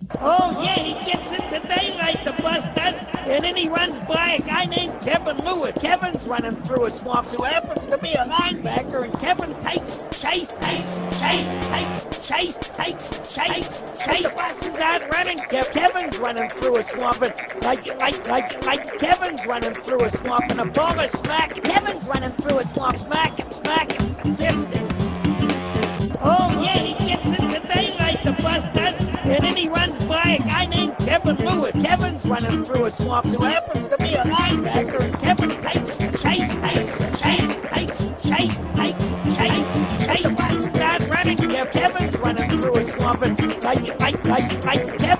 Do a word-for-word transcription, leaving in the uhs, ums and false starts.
Oh, yeah, he gets into daylight, the bus does, and then he runs by a guy named Kevin Lewis. Kevin's running through a swamp, who happens to be a linebacker, and Kevin takes chase, takes chase, takes chase, takes chase, chase. The bus is out running. Kev- Kevin's running through a swamp, and like, like, like, like Kevin's running through a swamp, and a ball is smack. Kevin's running through a swamp, smack him, smack him, fifty. Oh, yeah, he gets into daylight, the bus does, and then he runs by a guy named Kevin Lewis. Kevin's running through a swamp, who happens to be a linebacker, and Kevin takes chase, takes chase, takes chase, takes chase, chase. The bus is out running. Kev- Kevin's running through a swamp, and like, like, like, like, Kevin